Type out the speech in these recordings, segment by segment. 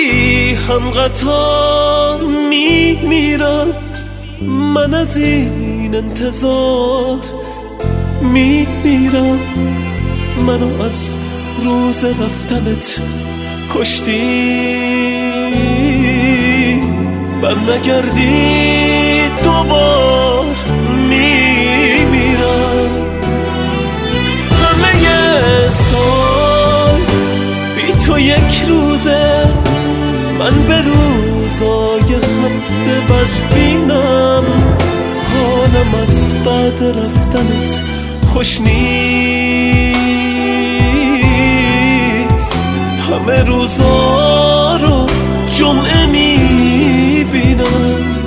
هم قطار میمیرم، من از این انتظار میمیرم. منو از روز رفتنت کشتی، برنگردی دوبار میمیرم. همه سال بی تو یک روزه، من به روزای هفته بد بینم. حالم از بعد رفتنت خوش نیست، همه روزا رو جمعه میبینم.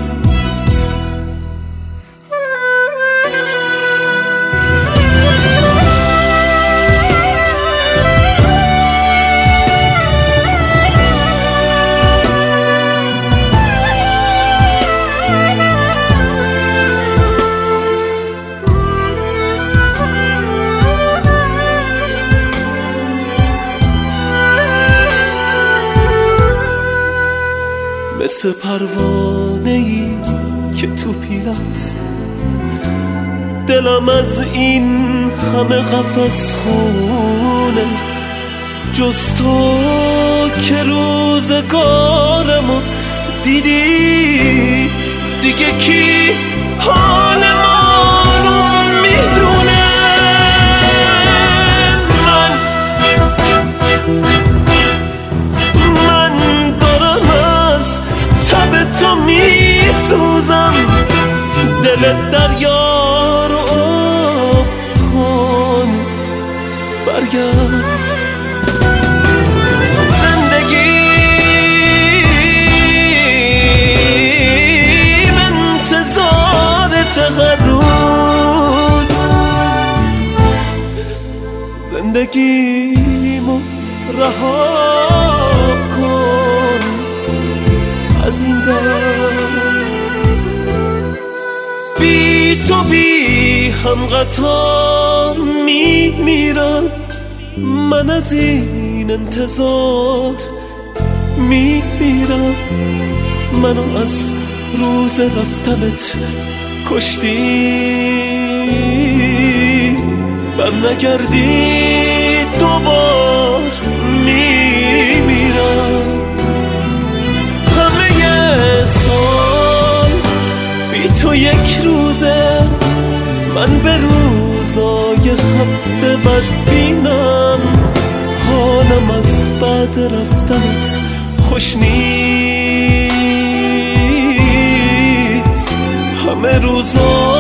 مثل پروانه‌ای که تو پیلست، دلم از این همه قفس خونه. جز تو که روزگارمو دیدی، دیگه کی حال ما رو میدونه؟ من دارم از تب تو میسوزم، دل دریا رو آب کن، برگرد. زندگی انتظارت هر روز، زندگیمو رها کن از این در. بی تو بی هم قطار میمیرم، من از این انتظار میمیرم. منو از روز رفتنت کشتی، برنگردی دوبار میمیرم. همه سال بی تو یک روزه، من به روزای هفته بد بینم. حالم از بعد رفتنت خوش نیست، همه روزا